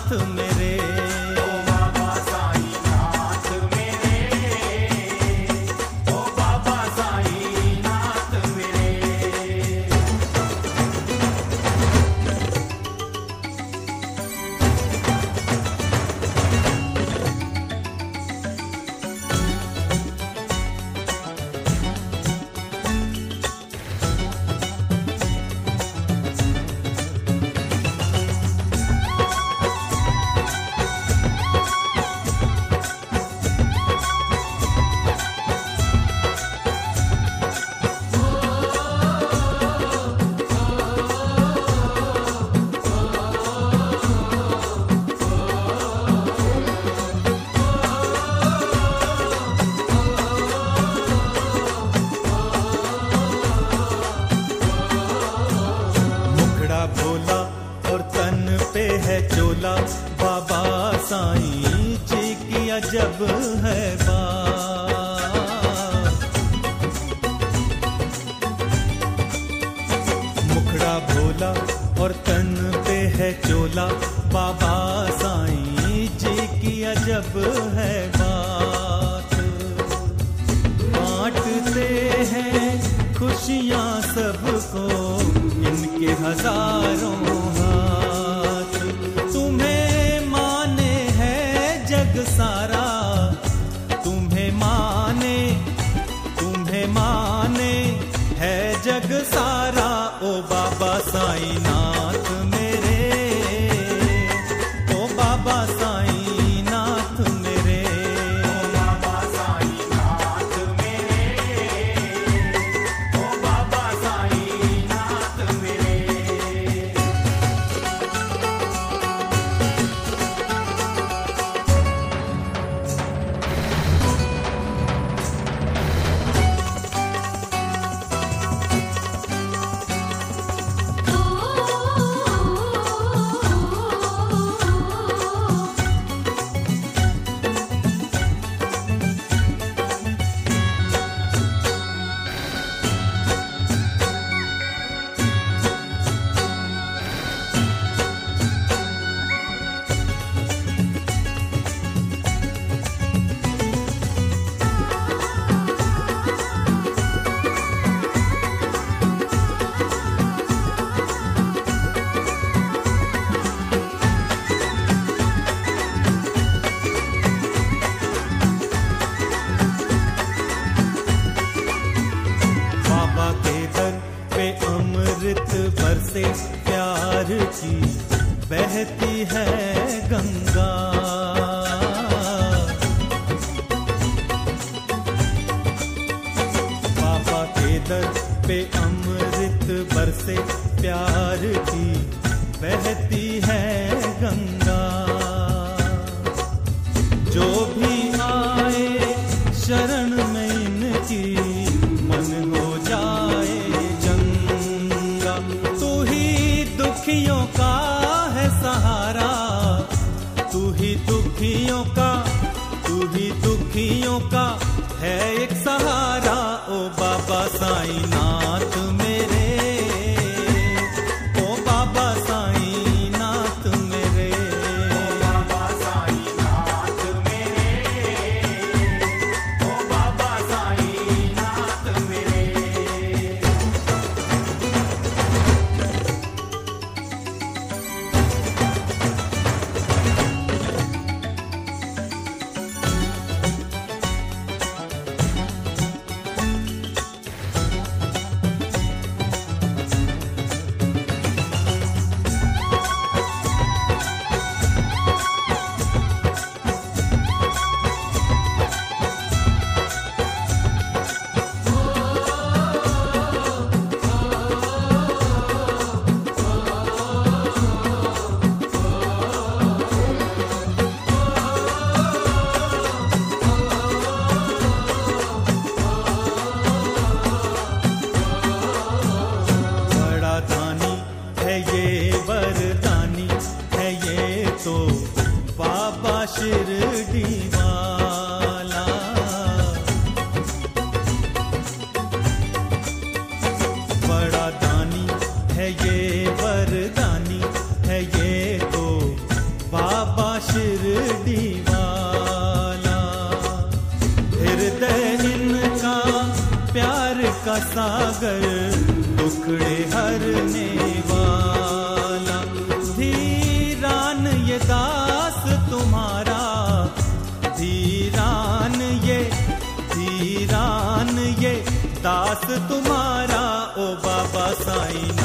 नाथ मेरे। ओ बाबा साईं नाथ मेरे, ओ बाबा साईं नाथ मेरे। मुखड़ा भोला और तन पे है चोला, बाबा साईं जी की अजब है बात। मुखड़ा भोला और तन पे है चोला, बाबा साईं जी की अजब है बात। बांटते हैं खुशियां सबको इनके हजारों हाथ। तुम्हें माने है जग सारा, तुम्हें माने है जग सारा। ओ बाबा साईं नाथ मेरे, ओ बाबा साईं नाथ मेरे। ओ बाबा साईं नाथ मेरे, ओ बाबा साईं नाथ मेरे। बाबा के दर पे अमृत बरसे, प्यार की बहती है गंगा। बाबा के दर पे अमृत बरसे, प्यार की बहती है गंगा। जो भी आए शरण में इनकी, मन हो जाए चंगा। तू ही दुखियों का है सहारा, तू ही दुखियों का है एक सहारा। ओ बाबा साईं नाथ मेरे, ओ बाबा साईं नाथ मेरे। ओ बाबा साईं नाथ मेरे, ओ बाबा साईं नाथ मेरे। शिरडी वाला। बड़ा दानी है ये, वरदानी है ये तो बाबा शिरडी वाला। हृदय इनका प्यार का सागर, दुखड़े हरने वाला। धीरान ये दास तुम्हारा, धीरान ये दास तुम्हारा, ओ बाबा साईं